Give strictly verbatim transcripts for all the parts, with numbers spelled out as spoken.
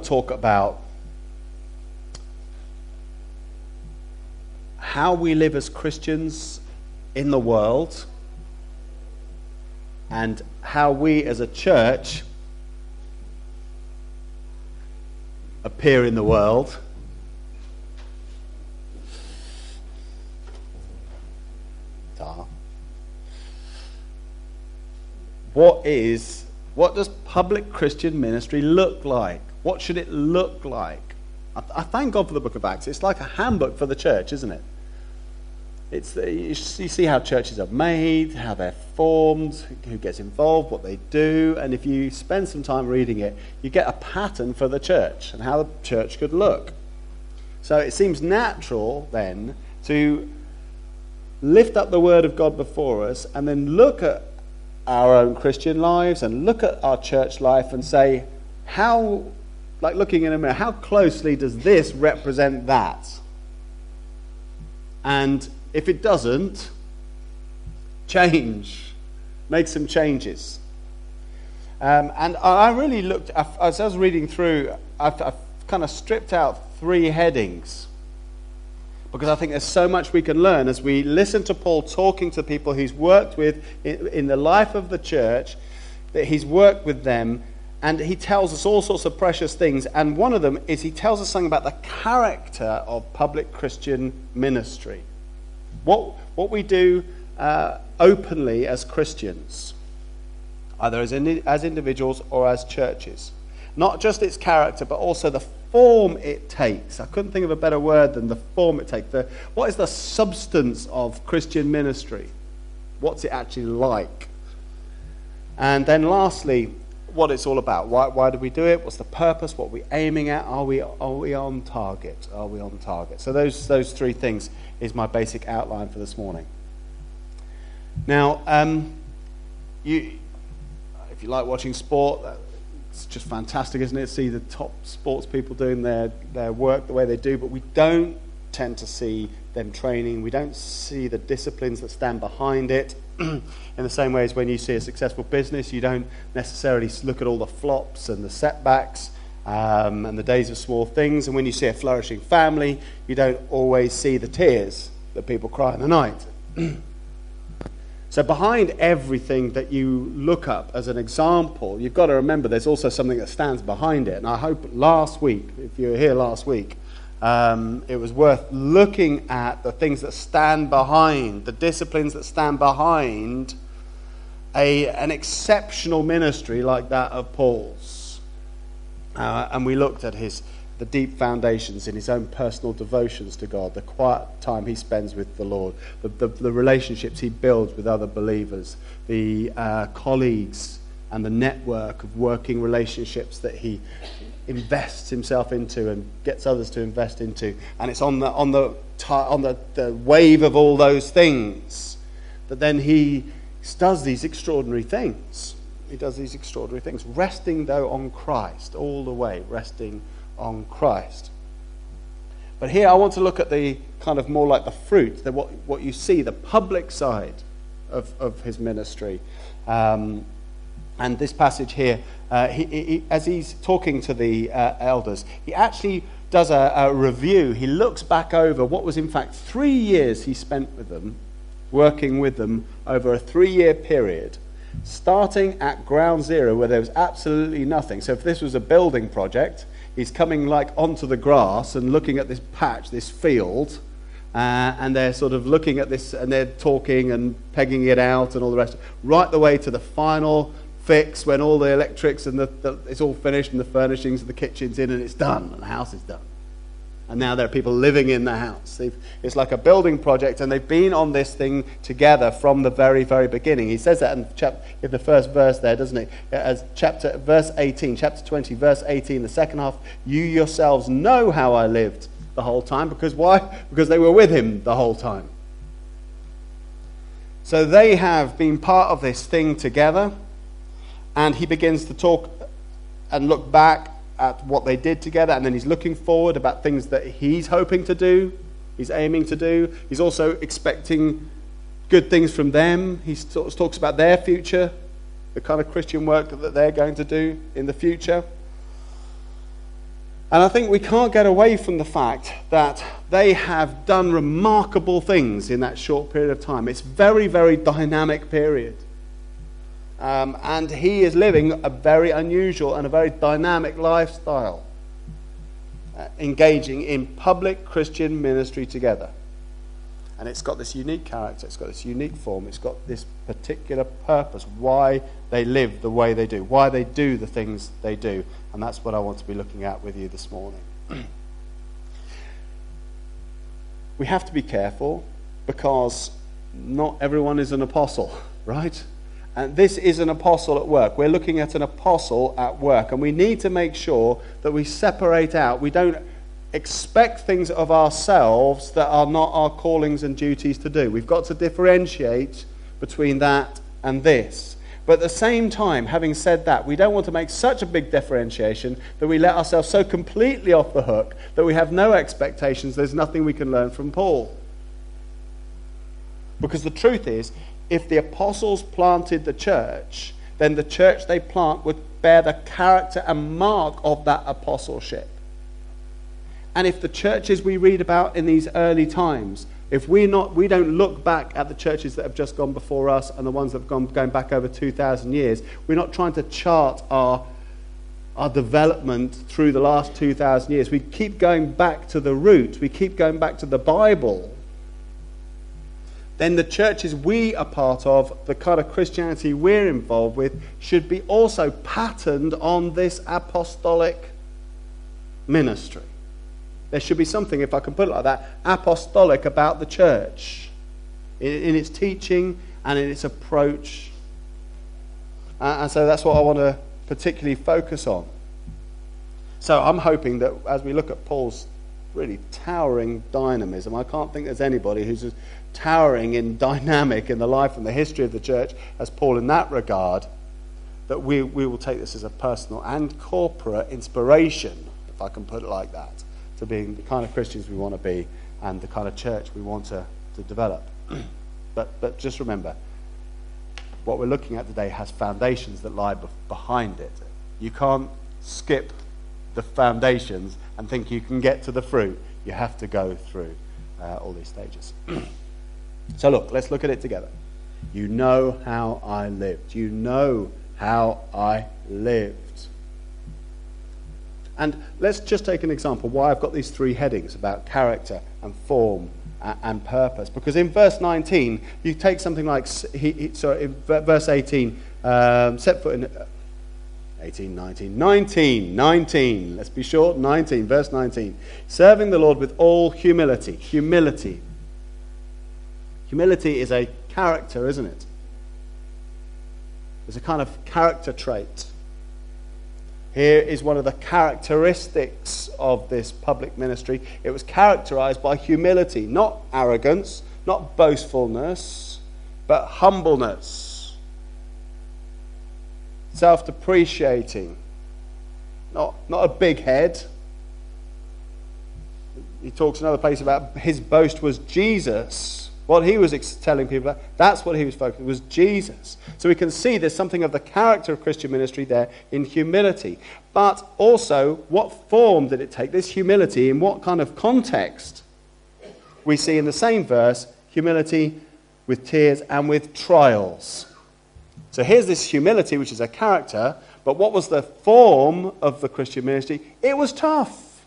talk about how we live as Christians in the world and how we as a church appear in the world. What is, what does public Christian ministry look like? What should it look like? I, I thank God for the book of Acts. It's like a handbook for the church, isn't it? It's the, you see how churches are made, how they're formed, who gets involved, what they do, and if you spend some time reading it, you get a pattern for the church and how the church could look. So it seems natural then to lift up the word of God before us and then look at our own Christian lives and look at our church life and say, how, like looking in a mirror, how closely does this represent that? And if it doesn't, change. Make some changes. Um, and I really looked, as I was reading through, I've, I've kind of stripped out three headings, because I think there's so much we can learn as we listen to Paul talking to people he's worked with in, in the life of the church, that he's worked with them, and he tells us all sorts of precious things. And one of them is he tells us something about the character of public Christian ministry. What, what we do uh, openly as Christians, either as, in, as individuals or as churches. Not just its character, but also the form it takes. I couldn't think of a better word than the form it takes. The, what is the substance of Christian ministry? What's it actually like? And then lastly, what it's all about. Why, why do we do it? What's the purpose? What are we aiming at? Are we, are we on target? Are we on target? So those, those three things is my basic outline for this morning. Now, um, you, if you like watching sport, it's just fantastic, isn't it? See the top sports people doing their, their work the way they do, but we don't tend to see them training. We don't see the disciplines that stand behind it. In the same way as when you see a successful business, you don't necessarily look at all the flops and the setbacks um, and the days of small things. And when you see a flourishing family, you don't always see the tears that people cry in the night. So behind everything that you look up as an example, you've got to remember there's also something that stands behind it. And I hope last week, if you were here last week, um, it was worth looking at the things that stand behind, the disciplines that stand behind a, an exceptional ministry like that of Paul's. Uh, and we looked at his the deep foundations in his own personal devotions to God, the quiet time he spends with the Lord, the, the, the relationships he builds with other believers, the uh, colleagues and the network of working relationships that he invests himself into and gets others to invest into. And it's on the on the on the, the wave of all those things that then he does these extraordinary things. He does these extraordinary things, resting though on Christ all the way, resting on Christ. But here I want to look at the kind of more like the fruit, the, what, what you see, the public side of, of his ministry. Um, and this passage here, uh, he, he, as he's talking to the uh, elders, he actually does a, a review. He looks back over what was in fact three years he spent with them, working with them over a three-year period, starting at ground zero where there was absolutely nothing. So if this was a building project, he's coming like onto the grass and looking at this patch, this field, uh, and they're sort of looking at this and they're talking and pegging it out and all the rest, right the way to the final fix when all the electrics and the, the it's all finished and the furnishings and the kitchen's in and it's done and the house is done. And now there are people living in the house. They've, it's like a building project, and they've been on this thing together from the very, very beginning. He says that in, chap, in the first verse there, doesn't he? As chapter, verse eighteen, chapter twenty, verse eighteen, the second half, you yourselves know how I lived the whole time. Because why? Because they were with him the whole time. So they have been part of this thing together, and he begins to talk and look back at what they did together, and then he's looking forward about things that he's hoping to do, he's aiming to do. He's also expecting good things from them. He talks about their future, the kind of Christian work that they're going to do in the future. And I think we can't get away from the fact that they have done remarkable things in that short period of time. It's a very, very dynamic period. Um, and he is living a very unusual and a very dynamic lifestyle, uh, engaging in public Christian ministry together. And it's got this unique character, it's got this unique form, it's got this particular purpose, why they live the way they do, why they do the things they do. And that's what I want to be looking at with you this morning. We have to be careful because not everyone is an apostle, right? And this is an apostle at work. We're looking at an apostle at work, and we need to make sure that we separate out. We don't expect things of ourselves that are not our callings and duties to do. We've got to differentiate between that and this. But at the same time, having said that, we don't want to make such a big differentiation that we let ourselves so completely off the hook that we have no expectations, there's nothing we can learn from Paul. Because the truth is, if the apostles planted the church, then the church they plant would bear the character and mark of that apostleship. And if the churches we read about in these early times, if we not we don't look back at the churches that have just gone before us and the ones that have gone going back over two thousand years, we're not trying to chart our our development through the last two thousand years. We keep going back to the root. We keep going back to the Bible. Then the churches we are part of, the kind of Christianity we're involved with, should be also patterned on this apostolic ministry. There should be something, if I can put it like that, apostolic about the church in, in its teaching and in its approach. Uh, and so that's what I want to particularly focus on. So I'm hoping that as we look at Paul's really towering dynamism, I can't think there's anybody who's as towering in dynamic in the life and the history of the church as Paul in that regard, that we, we will take this as a personal and corporate inspiration, if I can put it like that, to being the kind of Christians we want to be and the kind of church we want to, to develop. but but just remember, what we're looking at today has foundations that lie be- behind it. You can't skip the foundations and think you can get to the fruit. You have to go through uh, all these stages. So look, let's look at it together. You know how I lived. You know how I lived. And let's just take an example why I've got these three headings about character and form and purpose. Because in verse nineteen, you take something like, he, he, sorry, in verse eighteen, um, set foot in, eighteen, nineteen, nineteen, nineteen, let's be short, nineteen, verse nineteen. Serving the Lord with all humility. Humility. Humility is a character, isn't it? It's a kind of character trait. Here is one of the characteristics of this public ministry. It was characterized by humility, not arrogance, not boastfulness, but humbleness. Self-depreciating, not, not a big head. He talks another place about his boast was Jesus. What he was ex- telling people, that's what he was focusing on, was Jesus. So we can see there's something of the character of Christian ministry there in humility. But also, what form did it take? This humility, in what kind of context? We see in the same verse, humility with tears and with trials. So here's this humility, which is a character, but what was the form of the Christian ministry? It was tough.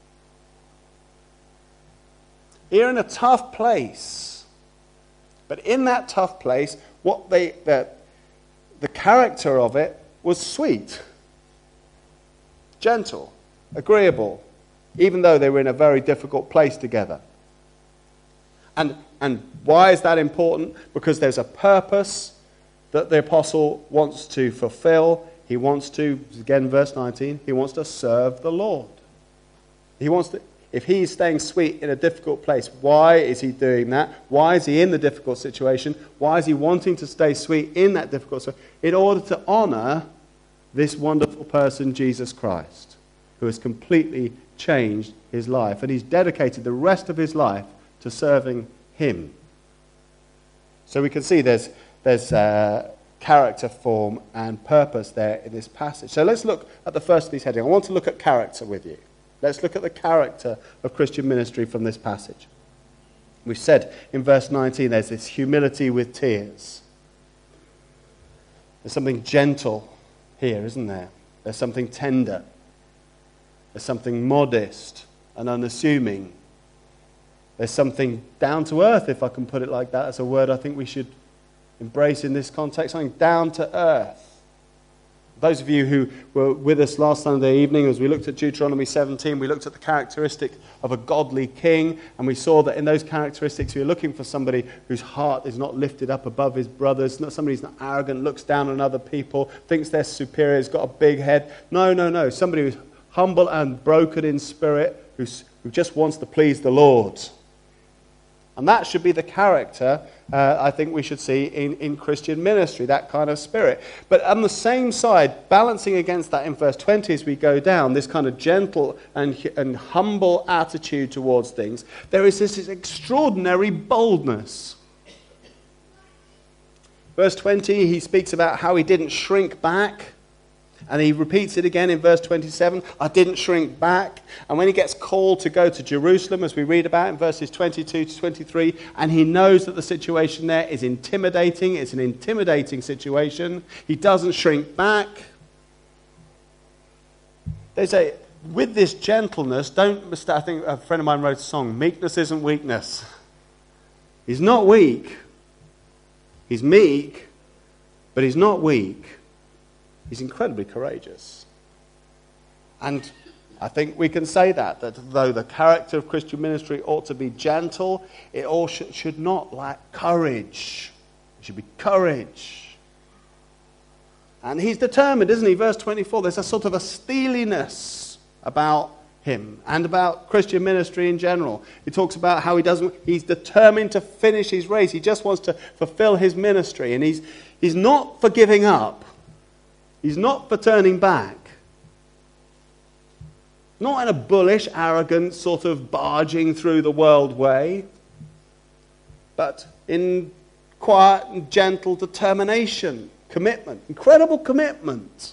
You're in a tough place. But in that tough place, what they the, the character of it was sweet, gentle, agreeable, even though they were in a very difficult place together. And, and why is that important? Because there's a purpose that the apostle wants to fulfill. He wants to, again, verse nineteen, he wants to serve the Lord. He wants to... If he's staying sweet in a difficult place, why is he doing that? Why is he in the difficult situation? Why is he wanting to stay sweet in that difficult situation? In order to honor this wonderful person, Jesus Christ, who has completely changed his life. And he's dedicated the rest of his life to serving him. So we can see there's, there's uh, character, form, and purpose there in this passage. So let's look at the first of these headings. I want to look at character with you. Let's look at the character of Christian ministry from this passage. We've said in verse nineteen there's this humility with tears. There's something gentle here, isn't there? There's something tender. There's something modest and unassuming. There's something down to earth, if I can put it like that. That's a word I think we should embrace in this context. Something down to earth. Those of you who were with us last Sunday evening, as we looked at Deuteronomy seventeen, we looked at the characteristic of a godly king, and we saw that in those characteristics we are looking for somebody whose heart is not lifted up above his brothers, not somebody who's not arrogant, looks down on other people, thinks they're superior, has got a big head. No, no, no. Somebody who's humble and broken in spirit, who's, who just wants to please the Lord. And that should be the character, uh, I think we should see in, in Christian ministry, that kind of spirit. But on the same side, balancing against that in verse twenty as we go down, this kind of gentle and, and humble attitude towards things, there is this, this extraordinary boldness. Verse twenty, he speaks about how he didn't shrink back. And he repeats it again in verse twenty-seven, I didn't shrink back. And when he gets called to go to Jerusalem, as we read about in verses twenty-two to twenty-three, and he knows that the situation there is intimidating, it's an intimidating situation, he doesn't shrink back. They say, with this gentleness, don't mistake, I think a friend of mine wrote a song, meekness isn't weakness. He's not weak. He's meek, but he's not weak. He's incredibly courageous. And I think we can say that, that though the character of Christian ministry ought to be gentle, it all should, should not lack courage. It should be courage. And he's determined, isn't he? Verse twenty-four, there's a sort of a steeliness about him and about Christian ministry in general. He talks about how he doesn't, he's determined to finish his race. He just wants to fulfill his ministry. And he's, he's not for giving up. He's not for turning back. Not in a bullish, arrogant, sort of barging through the world way, but in quiet and gentle determination, commitment, incredible commitment.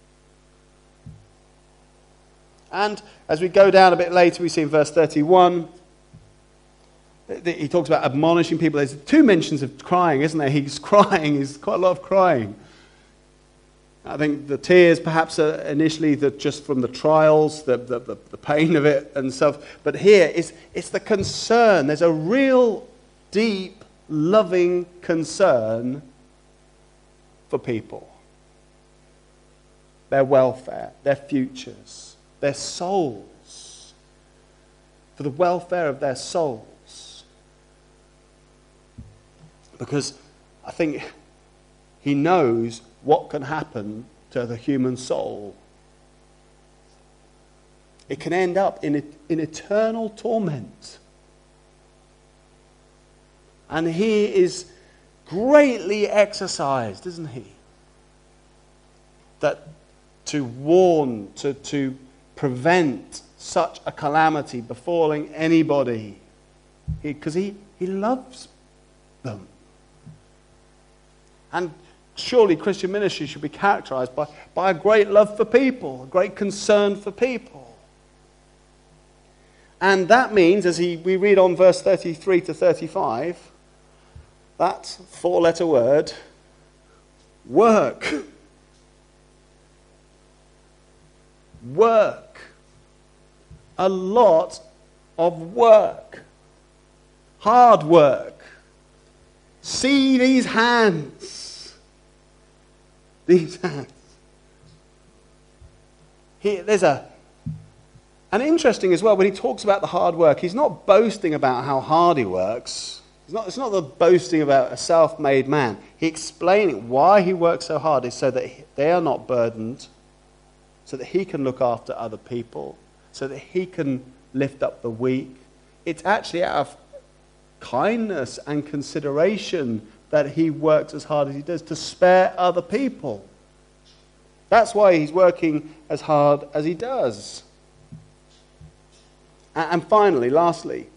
And as we go down a bit later, we see in verse thirty-one, he talks about admonishing people. There's two mentions of crying, isn't there? He's crying, there's quite a lot of crying. I think the tears perhaps are initially the, just from the trials, the, the, the, the pain of it and stuff. But here, it's, it's the concern. There's a real deep, loving concern for people. Their welfare, their futures, their souls. For the welfare of their souls. Because I think he knows what can happen to the human soul. It can end up in, in eternal torment. And he is greatly exercised, isn't he? That to warn, to, to prevent such a calamity befalling anybody. Because he, he, he loves them. And surely Christian ministry should be characterized by, by a great love for people, a great concern for people. And that means, as he, we read on verse thirty-three to thirty-five, that four-letter word, work. Work. A lot of work. Hard work. See these hands. These hands. He, there's a, and interesting as well, when he talks about the hard work, he's not boasting about how hard he works. It's not, it's not the boasting about a self-made man. He explaining why he works so hard is so that he, they are not burdened, so that he can look after other people, so that he can lift up the weak. It's actually out of kindness and consideration that he works as hard as he does to spare other people. That's why he's working as hard as he does. And finally, lastly,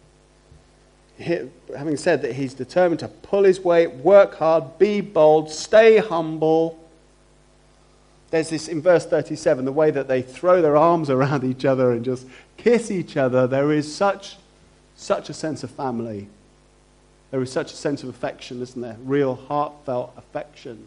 having said that he's determined to pull his weight, work hard, be bold, stay humble, there's this, in verse thirty-seven, the way that they throw their arms around each other and just kiss each other. There is such, such a sense of family. There is such a sense of affection, isn't there? Real, heartfelt affection.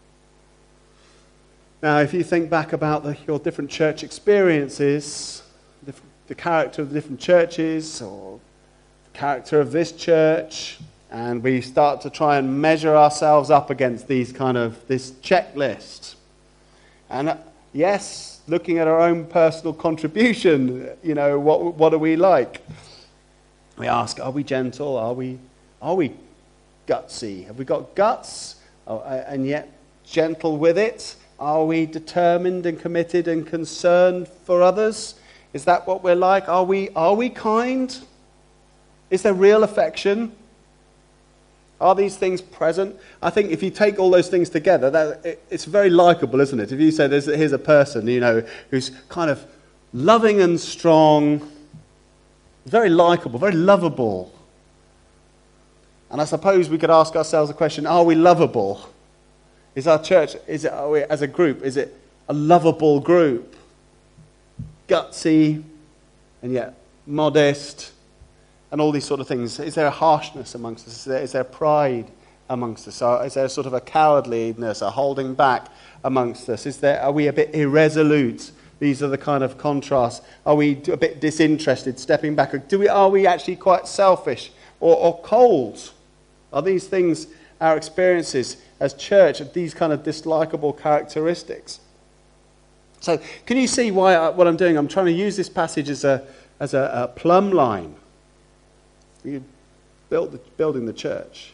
Now, if you think back about the, your different church experiences, the, the character of the different churches, or the character of this church, and we start to try and measure ourselves up against these kind of, this checklist. And uh, yes, looking at our own personal contribution, you know, what what are we like? We ask, are we gentle? Are we are we gutsy? Have we got guts oh, and yet gentle with it? Are we determined and committed and concerned for others? Is that what we're like? Are we are we kind? Is there real affection? Are these things present? I think if you take all those things together, that it, it's very likable, isn't it? If you say there's, here's a person, you know, who's kind of loving and strong, very likable, very lovable. And I suppose we could ask ourselves a question, are we lovable? Is our church, is it, are we, as a group, is it a lovable group? Gutsy, and yet modest, and all these sort of things. Is there a harshness amongst us? Is there, is there pride amongst us? Or is there sort of a cowardliness, a holding back amongst us? Is there, are we a bit irresolute? These are the kind of contrasts. Are we a bit disinterested, stepping back? Do we, are we actually quite selfish or, or cold? Are these things our experiences as church, of these kind of dislikable characteristics? So can you see why I, what I'm doing? I'm trying to use this passage as a, as a, a plumb line. You build the, building the church.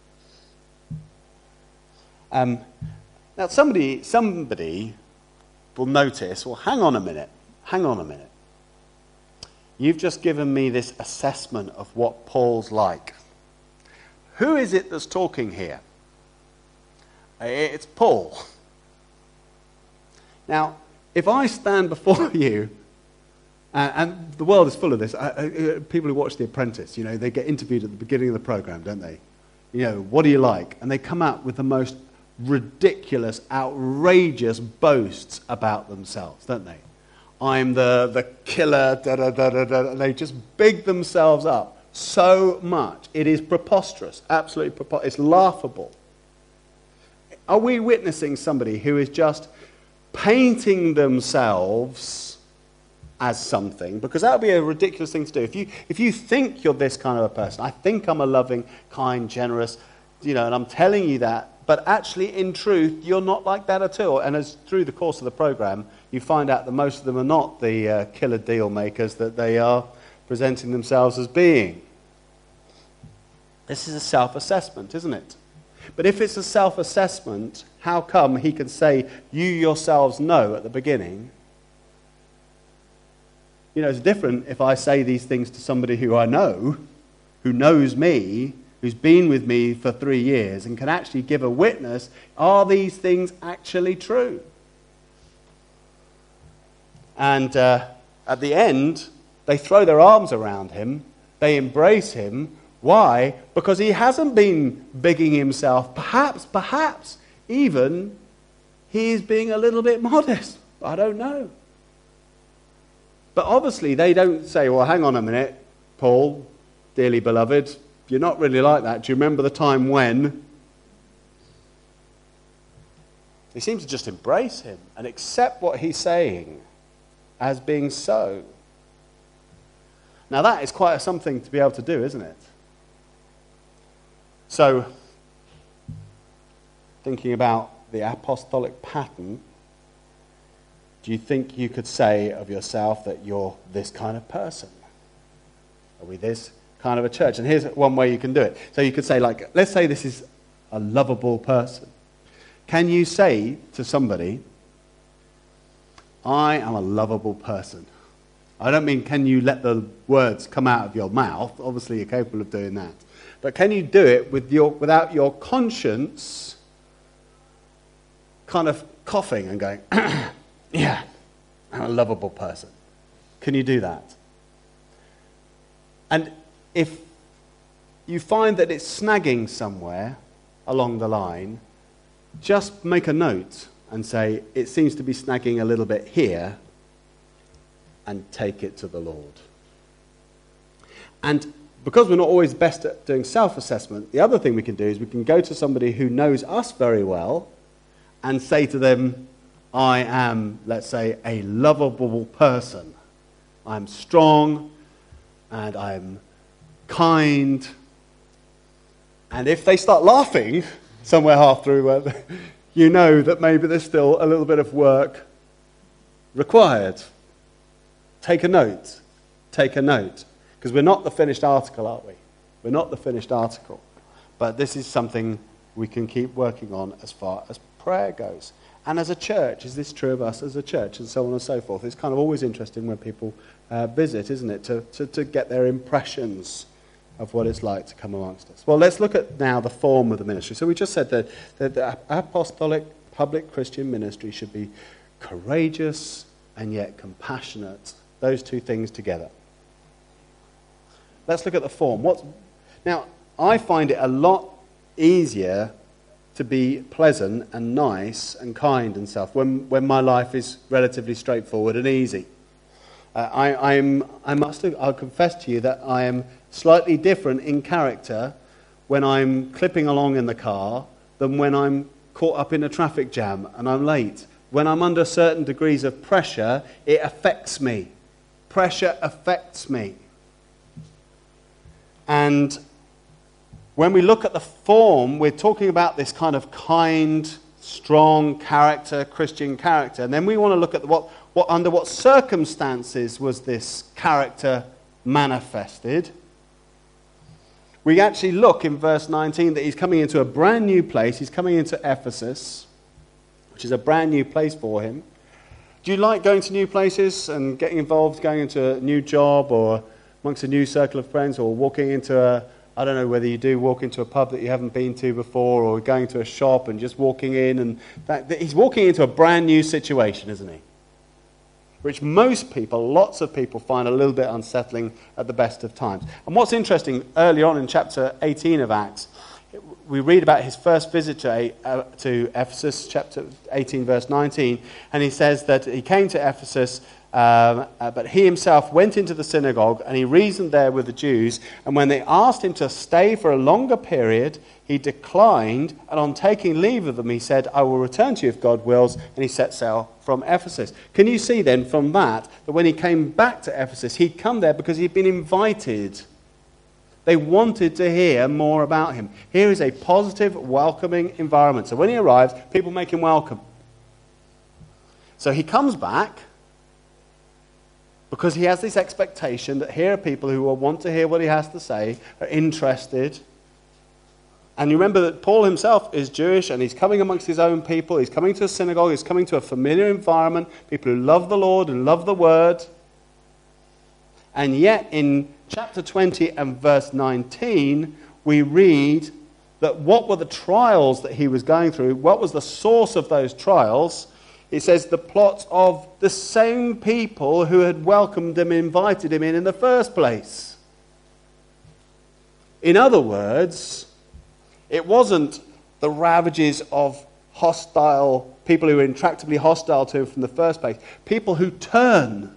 Um, now, somebody, somebody will notice, well, hang on a minute, hang on a minute. You've just given me this assessment of what Paul's like. Who is it that's talking here? It's Paul. Now, if I stand before you, Uh, and the world is full of this. Uh, uh, people who watch The Apprentice, you know, they get interviewed at the beginning of the program, don't they? You know, what do you like? And they come out with the most ridiculous, outrageous boasts about themselves, don't they? I'm the, the killer, da da da da da. They just big themselves up so much. It is preposterous, absolutely preposterous. It's laughable. Are we witnessing somebody who is just painting themselves as something? Because that would be a ridiculous thing to do. If you if you think you're this kind of a person, I think I'm a loving, kind, generous, you know, and I'm telling you that, but actually in truth, you're not like that at all. And as through the course of the program, you find out that most of them are not the uh, killer deal makers that they are presenting themselves as being. This is a self-assessment, isn't it? But if it's a self-assessment, how come he can say, you yourselves know at the beginning? You know, it's different if I say these things to somebody who I know, who knows me, who's been with me for three years and can actually give a witness. Are these things actually true? And uh, at the end, they throw their arms around him. They embrace him. Why? Because he hasn't been bigging himself. Perhaps, perhaps, even he is being a little bit modest. I don't know. But obviously they don't say, well, hang on a minute, Paul, dearly beloved, you're not really like that. Do you remember the time when? They seem to just embrace him and accept what he's saying as being so. Now that is quite something to be able to do, isn't it? So, thinking about the apostolic pattern, do you think you could say of yourself that you're this kind of person? Are we this kind of a church? And here's one way you can do it. So you could say, like, let's say this is a lovable person. Can you say to somebody, I am a lovable person? I don't mean can you let the words come out of your mouth. Obviously you're capable of doing that. But can you do it with your, without your conscience kind of coughing and going, yeah, I'm a lovable person. Can you do that? And if you find that it's snagging somewhere along the line, just make a note and say, it seems to be snagging a little bit here, and take it to the Lord. And because we're not always best at doing self-assessment, the other thing we can do is we can go to somebody who knows us very well and say to them, I am, let's say, a lovable person. I'm strong and I'm kind. And if they start laughing somewhere half through, well, you know that maybe there's still a little bit of work required. Take a note. Take a note. Because we're not the finished article, aren't we? We're not the finished article. But this is something we can keep working on as far as prayer goes. And as a church, is this true of us as a church? And so on and so forth. It's kind of always interesting when people uh, visit, isn't it? To, to, to get their impressions of what it's like to come amongst us. Well, let's look at now the form of the ministry. So we just said that, that the apostolic public Christian ministry should be courageous and yet compassionate. Those two things together. Let's look at the form. What's, now, I find it a lot easier to be pleasant and nice and kind and stuff when, when my life is relatively straightforward and easy. Uh, I, I'm, I must have, I'll confess to you that I am slightly different in character when I'm clipping along in the car than when I'm caught up in a traffic jam and I'm late. When I'm under certain degrees of pressure, it affects me. Pressure affects me. And when we look at the form, we're talking about this kind of kind, strong character, Christian character. And then we want to look at what, what under what circumstances was this character manifested. We actually look in verse nineteen that he's coming into a brand new place. He's coming into Ephesus, which is a brand new place for him. Do you like going to new places and getting involved, going into a new job or amongst a new circle of friends, or walking into a, I don't know whether you do walk into a pub that you haven't been to before, or going to a shop and just walking in, and that, that he's walking into a brand new situation, isn't he? Which most people, lots of people, find a little bit unsettling at the best of times. And what's interesting, early on in chapter eighteen of Acts, we read about his first visit to, uh, to Ephesus, chapter eighteen, verse nineteen, and he says that he came to Ephesus, um, uh, but he himself went into the synagogue and he reasoned there with the Jews, and when they asked him to stay for a longer period, he declined, and on taking leave of them, he said, I will return to you if God wills, and he set sail from Ephesus. Can you see then from that, that when he came back to Ephesus, he'd come there because he'd been invited. They wanted to hear more about him. Here is a positive, welcoming environment. So when he arrives, people make him welcome. So he comes back because he has this expectation that here are people who will want to hear what he has to say, are interested. And you remember that Paul himself is Jewish and he's coming amongst his own people. He's coming to a synagogue. He's coming to a familiar environment. People who love the Lord and love the Word. And yet in chapter twenty and verse nineteen, we read that what were the trials that he was going through? What was the source of those trials? It says the plots of the same people who had welcomed him, invited him in in the first place. In other words, it wasn't the ravages of hostile people who were intractably hostile to him from the first place. People who turn.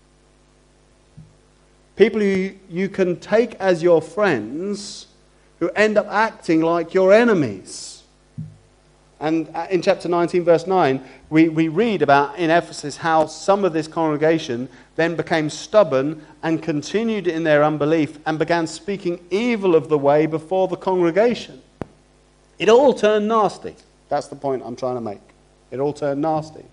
People who you can take as your friends who end up acting like your enemies. And in chapter nineteen, verse nine, we, we read about in Ephesus how some of this congregation then became stubborn and continued in their unbelief and began speaking evil of the way before the congregation. It all turned nasty. That's the point I'm trying to make. It all turned nasty.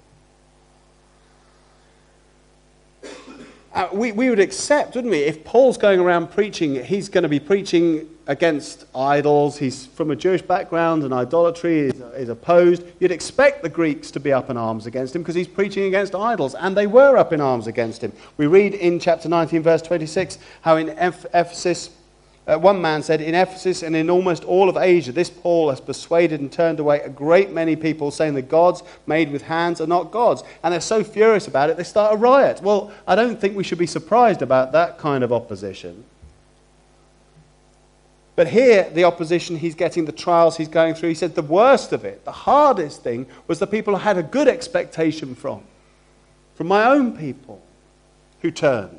Uh, we, we would accept, wouldn't we, if Paul's going around preaching, he's going to be preaching against idols. He's from a Jewish background and idolatry is, is opposed. You'd expect the Greeks to be up in arms against him because he's preaching against idols, and they were up in arms against him. We read in chapter nineteen, verse twenty-six, how in Ephesus, Uh, one man said, in Ephesus and in almost all of Asia, this Paul has persuaded and turned away a great many people, saying the gods made with hands are not gods. And they're so furious about it, they start a riot. Well, I don't think we should be surprised about that kind of opposition. But here, the opposition he's getting, the trials he's going through, he said the worst of it, the hardest thing, was the people I had a good expectation from. From my own people who turned.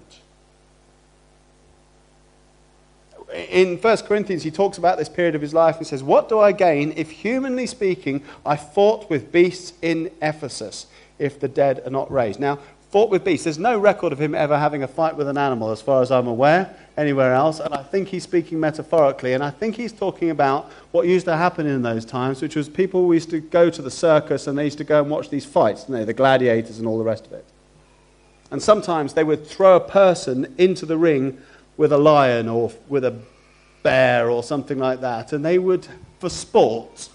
In First Corinthians, he talks about this period of his life. He says, what do I gain if, humanly speaking, I fought with beasts in Ephesus, if the dead are not raised? Now, fought with beasts. There's no record of him ever having a fight with an animal, as far as I'm aware, anywhere else. And I think he's speaking metaphorically. And I think he's talking about what used to happen in those times, which was people used to go to the circus and they used to go and watch these fights, you know, the gladiators and all the rest of it. And sometimes they would throw a person into the ring with a lion or with a bear or something like that. And they would, for sport,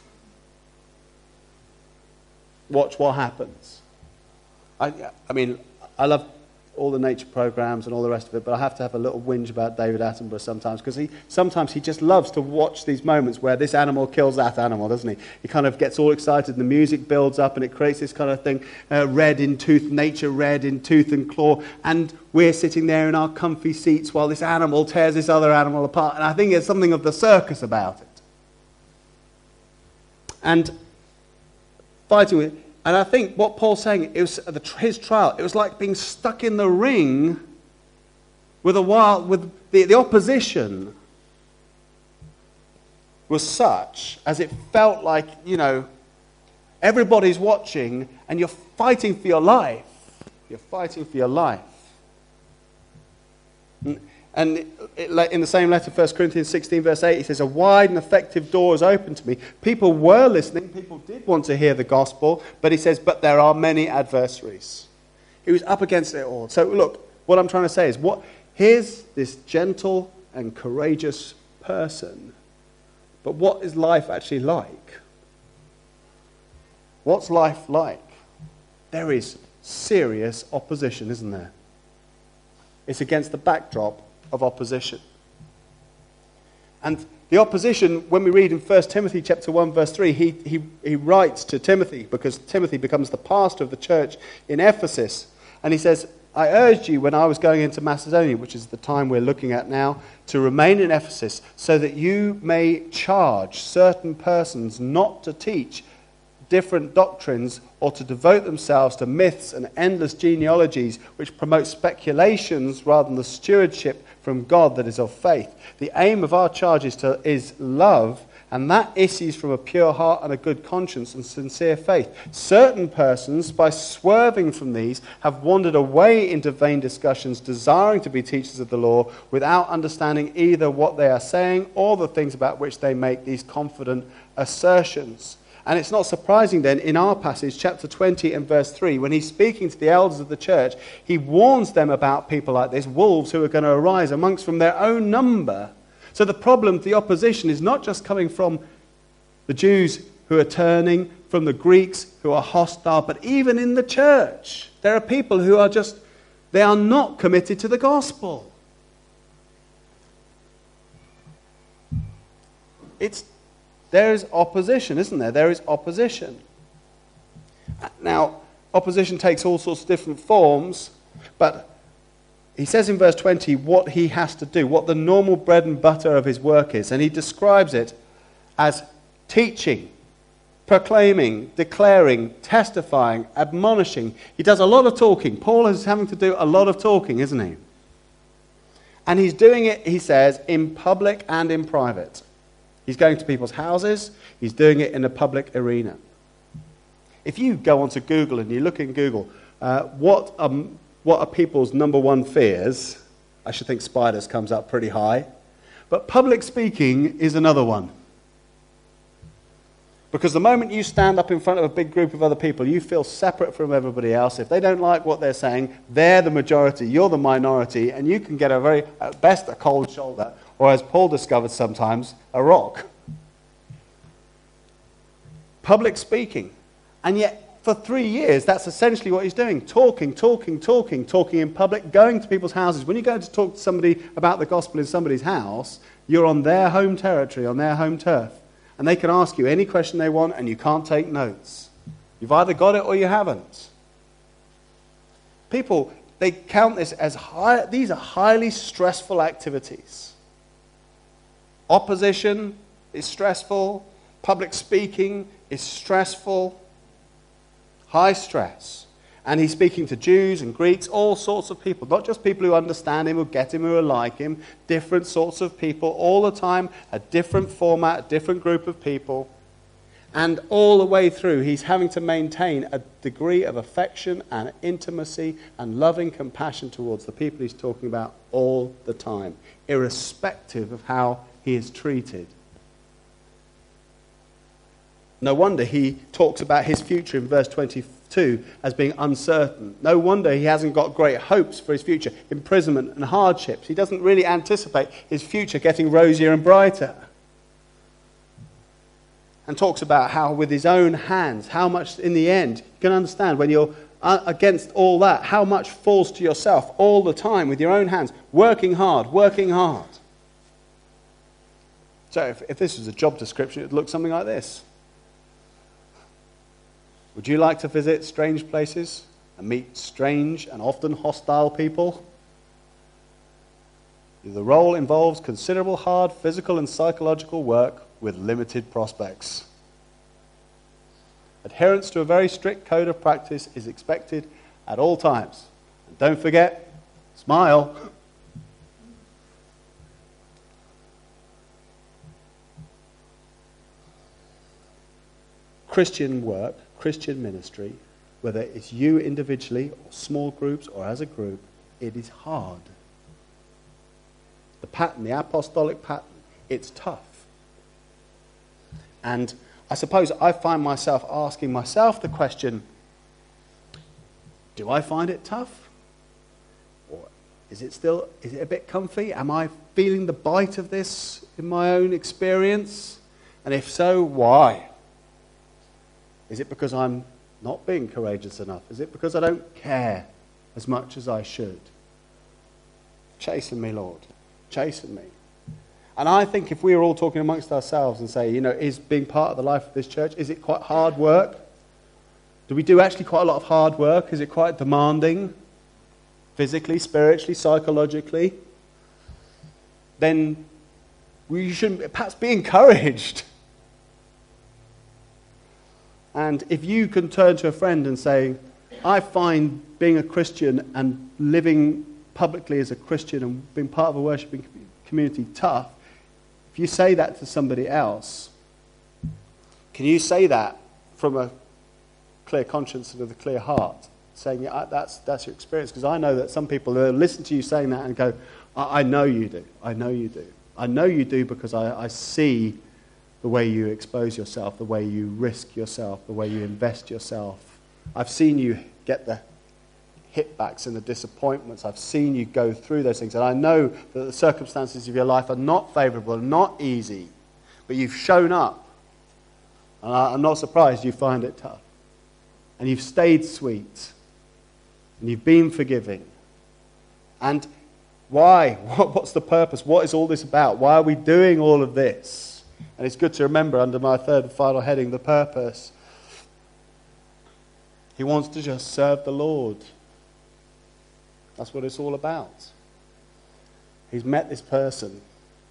watch what happens. I, I mean, I love all the nature programs and all the rest of it, but I have to have a little whinge about David Attenborough sometimes, because he sometimes he just loves to watch these moments where this animal kills that animal, doesn't he? He kind of gets all excited and the music builds up and it creates this kind of thing, uh, red in tooth, nature red in tooth and claw, and we're sitting there in our comfy seats while this animal tears this other animal apart, and I think there's something of the circus about it. And fighting with And I think what Paul's saying, it was his trial, it was like being stuck in the ring with a wild, with the, the opposition was such as it felt like, you know, everybody's watching and you're fighting for your life. You're fighting for your life. And in the same letter, First Corinthians sixteen, verse eight, he says, a wide and effective door is open to me. People were listening. People did want to hear the gospel. But he says, but there are many adversaries. He was up against it all. So look, what I'm trying to say is, what here's this gentle and courageous person. But what is life actually like? What's life like? There is serious opposition, isn't there? It's against the backdrop of opposition. And the opposition, when we read in First Timothy chapter one, verse three, he, he, he writes to Timothy, because Timothy becomes the pastor of the church in Ephesus, and he says, I urged you when I was going into Macedonia, which is the time we're looking at now, to remain in Ephesus, so that you may charge certain persons not to teach different doctrines or to devote themselves to myths and endless genealogies which promote speculations rather than the stewardship from God that is of faith. The aim of our charge is, to, is love, and that issues from a pure heart and a good conscience and sincere faith. Certain persons, by swerving from these, have wandered away into vain discussions, desiring to be teachers of the law, without understanding either what they are saying or the things about which they make these confident assertions. And it's not surprising then, in our passage, chapter twenty and verse three, when he's speaking to the elders of the church, he warns them about people like this, wolves who are going to arise amongst from their own number. So the problem, the opposition, is not just coming from the Jews who are turning, from the Greeks who are hostile, but even in the church. There are people who are just, they are not committed to the gospel. It's There is opposition, isn't there? There is opposition. Now, opposition takes all sorts of different forms, but he says in verse twenty what he has to do, what the normal bread and butter of his work is, and he describes it as teaching, proclaiming, declaring, testifying, admonishing. He does a lot of talking. Paul is having to do a lot of talking, isn't he? And he's doing it, he says, in public and in private. He's going to people's houses. He's doing it in a public arena. If you go onto Google and you look in Google, uh, what, um, what are people's number one fears? I should think spiders comes up pretty high. But public speaking is another one. Because the moment you stand up in front of a big group of other people, you feel separate from everybody else. If they don't like what they're saying, they're the majority, you're the minority, and you can get a very, at best, a cold shoulder, or as Paul discovered sometimes, a rock. Public speaking. And yet, for three years, that's essentially what he's doing. Talking, talking, talking, talking in public, going to people's houses. When you go to talk to somebody about the gospel in somebody's house, you're on their home territory, on their home turf. And they can ask you any question they want, and you can't take notes. You've either got it or you haven't. People, they count this as high, these are highly stressful activities. Opposition is stressful. Public speaking is stressful. High stress. And he's speaking to Jews and Greeks, all sorts of people. Not just people who understand him, who get him, who are like him. Different sorts of people all the time. A different format, a different group of people. And all the way through, he's having to maintain a degree of affection and intimacy and loving compassion towards the people he's talking about all the time, irrespective of how he is treated. No wonder he talks about his future in verse twenty-two as being uncertain. No wonder he hasn't got great hopes for his future, imprisonment and hardships. He doesn't really anticipate his future getting rosier and brighter. And talks about how with his own hands, how much in the end, you can understand when you're against all that, how much falls to yourself all the time with your own hands, working hard, working hard. So if, if this was a job description, it would look something like this. Would you like to visit strange places and meet strange and often hostile people? The role involves considerable hard physical and psychological work with limited prospects. Adherence to a very strict code of practice is expected at all times. And don't forget, smile. Christian work, Christian ministry, whether it's you individually or small groups or as a group, it is hard. The pattern, the apostolic pattern, it's tough. And I suppose I find myself asking myself the question, do I find it tough? Or is it still, is it a bit comfy? Am I feeling the bite of this in my own experience? And if so, why? Is it because I'm not being courageous enough? Is it because I don't care as much as I should? Chasten me, Lord. Chasten me. And I think if we were all talking amongst ourselves and say, you know, is being part of the life of this church, is it quite hard work? Do we do actually quite a lot of hard work? Is it quite demanding? Physically, spiritually, psychologically? Then we should perhaps be encouraged. And if you can turn to a friend and say, I find being a Christian and living publicly as a Christian and being part of a worshiping community tough, if you say that to somebody else, can you say that from a clear conscience and with a clear heart, saying, yeah, that's, that's your experience? Because I know that some people will listen to you saying that and go, I, I know you do, I know you do. I know you do because I, I see the way you expose yourself, the way you risk yourself, the way you invest yourself. I've seen you get the hitbacks and the disappointments. I've seen you go through those things. And I know that the circumstances of your life are not favorable, not easy. But you've shown up. And I'm not surprised you find it tough. And you've stayed sweet. And you've been forgiving. And why? What's the purpose? What is all this about? Why are we doing all of this? And it's good to remember under my third and final heading, the purpose. He wants to just serve the Lord. That's what it's all about. He's met this person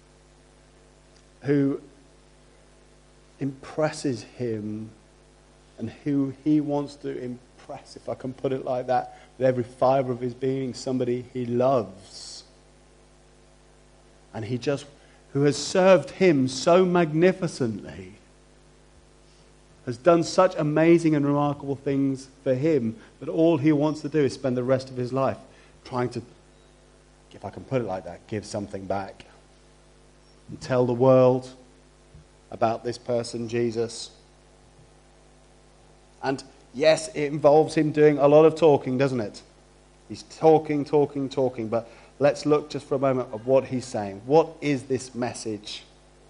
who impresses him and who he wants to impress, if I can put it like that, with every fibre of his being, somebody he loves. And he just, who has served him so magnificently, has done such amazing and remarkable things for him that all he wants to do is spend the rest of his life trying to, if I can put it like that, give something back and tell the world about this person, Jesus. And yes, it involves him doing a lot of talking, doesn't it? He's talking, talking, talking, but let's look just for a moment at what he's saying. What is this message?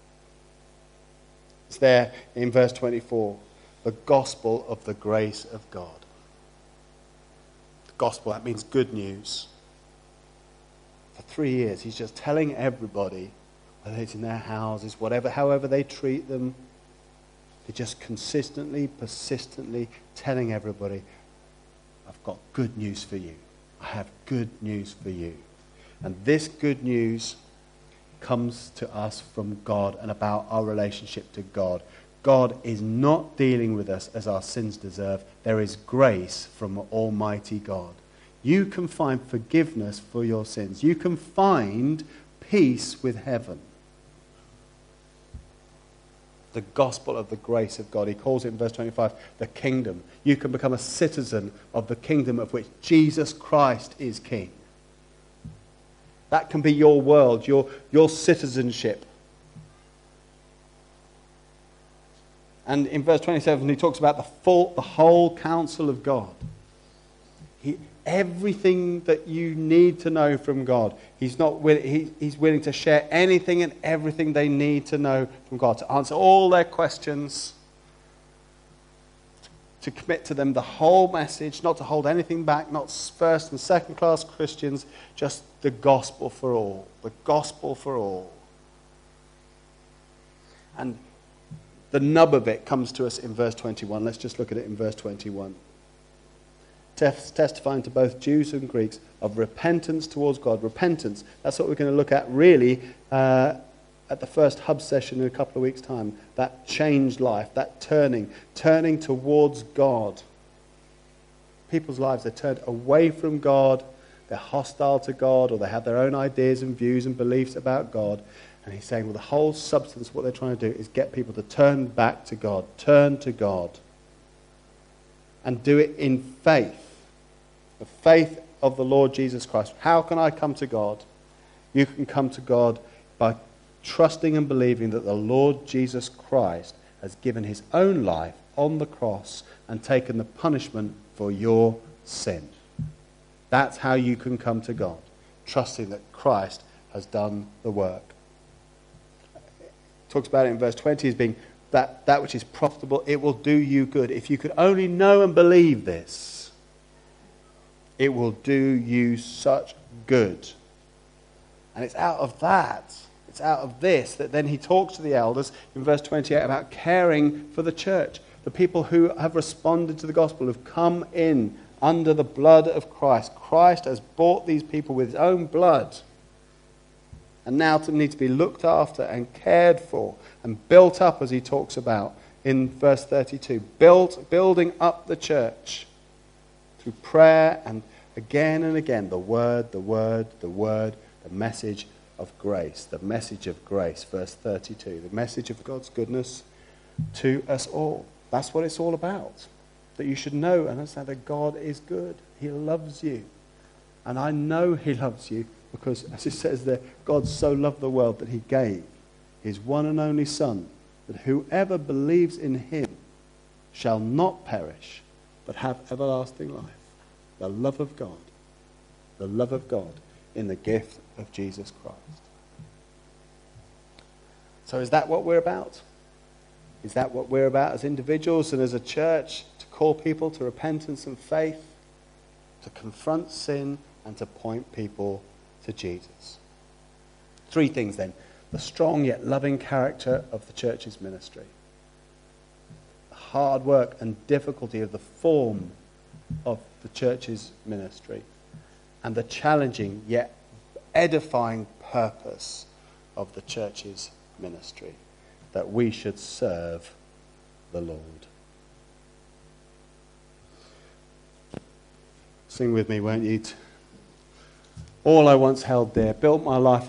It's there in verse twenty-four. The gospel of the grace of God. The gospel, that means good news. For three years, he's just telling everybody, whether it's in their houses, whatever, however they treat them, they're just consistently, persistently telling everybody, I've got good news for you. I have good news for you. And this good news comes to us from God and about our relationship to God. God is not dealing with us as our sins deserve. There is grace from Almighty God. You can find forgiveness for your sins. You can find peace with heaven. The gospel of the grace of God. He calls it in verse twenty-five, the kingdom. You can become a citizen of the kingdom of which Jesus Christ is king. That can be your world, your, your citizenship. And in verse twenty-seven, he talks about the full, the whole counsel of God. He, everything that you need to know from God. He's not will, he, he's willing to share anything and everything they need to know from God, to answer all their questions, to commit to them the whole message, not to hold anything back, not first and second class Christians, just the gospel for all. The gospel for all. And the nub of it comes to us in verse twenty-one. Let's just look at it in verse twenty-one. Testifying to both Jews and Greeks of repentance towards God. Repentance, that's what we're going to look at really uh, at the first hub session in a couple of weeks' time. That changed life, that turning, turning towards God. People's lives are turned away from God, they're hostile to God, or they have their own ideas and views and beliefs about God. And he's saying, well, the whole substance of what they're trying to do is get people to turn back to God, turn to God, and do it in faith. The faith of the Lord Jesus Christ. How can I come to God? You can come to God by trusting and believing that the Lord Jesus Christ has given his own life on the cross and taken the punishment for your sin. That's how you can come to God, trusting that Christ has done the work. Talks about it in verse twenty as being that, that which is profitable, it will do you good. If you could only know and believe this, it will do you such good. And it's out of that, it's out of this, that then he talks to the elders in verse twenty-eight about caring for the church. The people who have responded to the gospel, have come in under the blood of Christ. Christ has bought these people with his own blood. And now to need to be looked after and cared for and built up, as he talks about in verse thirty-two. Built, building up the church through prayer and again and again the word, the word, the word, the message of grace. The message of grace, verse thirty-two. The message of God's goodness to us all. That's what it's all about. That you should know and understand that God is good. He loves you. And I know he loves you because, as it says there, God so loved the world that he gave his one and only Son, that whoever believes in him shall not perish, but have everlasting life. The love of God. The love of God in the gift of Jesus Christ. So is that what we're about? Is that what we're about as individuals and as a church? To call people to repentance and faith, to confront sin, and to point people to Jesus. Three things then. The strong yet loving character of the church's ministry. The hard work and difficulty of the form of the church's ministry. And the challenging yet edifying purpose of the church's ministry. That we should serve the Lord. Sing with me, won't you? All I once held dear, built my life